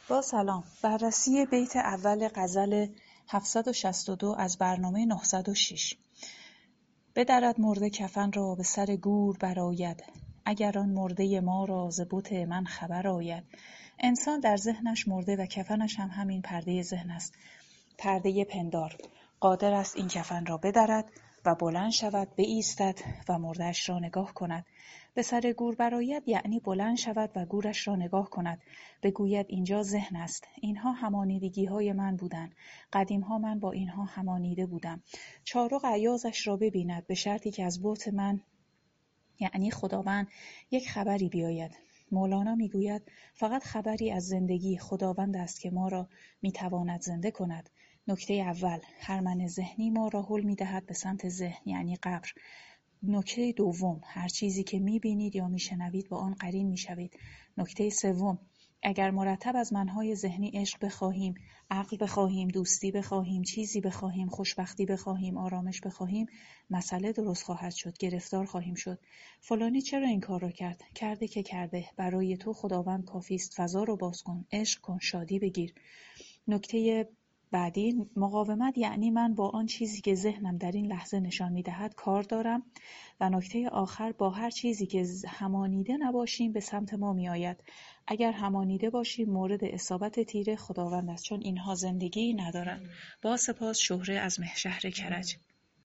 با سلام. بررسی بیت اول غزل 762 از برنامه 906. بدرد مرده کفن را به سر گور برآید، اگر آن مرده ما را ز بت من خبر آید. انسان در ذهنش مرده و کفنش هم همین پرده ذهن است، پرده پندار. قادر است این کفن را بدرد و بلند شود، بایستد و مرده‌اش را نگاه کند. به سر گور برآید یعنی بلند شود و گورش را نگاه کند، بگوید اینجا ذهن است، اینها همانیدگی‌های من بودند، قدیم‌ها من با اینها همانیده بودم. چارق ایازش را ببیند، به شرطی که از بت من یعنی خداوند یک خبری بیاید. مولانا میگوید فقط خبری از زندگی خداوند است که ما را میتواند زنده کند. نکته اول، هرمن ذهنی ما را هل میدهد به سمت ذهن یعنی قبر. نکته دوم، هر چیزی که میبینید یا میشنوید با آن قرین میشوید. نکته سوم، اگر مرتب از منهای ذهنی عشق بخواهیم، عقل بخواهیم، دوستی بخواهیم، چیزی بخواهیم، خوشبختی بخواهیم، آرامش بخواهیم، مسئله درست خواهد شد، گرفتار خواهیم شد. فلانی چرا این کار را کرد؟ کرده که کرده. برای تو خداوند کافی است. فضا رو باز کن، عشق کن، شادی بگیر. نکته بعدی، مقاومت یعنی من با آن چیزی که ذهنم در این لحظه نشان می‌دهد کار دارم. و نکته آخر، با هر چیزی که همانیده نباشیم به سمت ما می‌آید. اگر همانیده باشیم مورد اصابت تیر خداوند است، چون اینها زندگی ندارند. با سپاس. شهره از مهشهر کرج.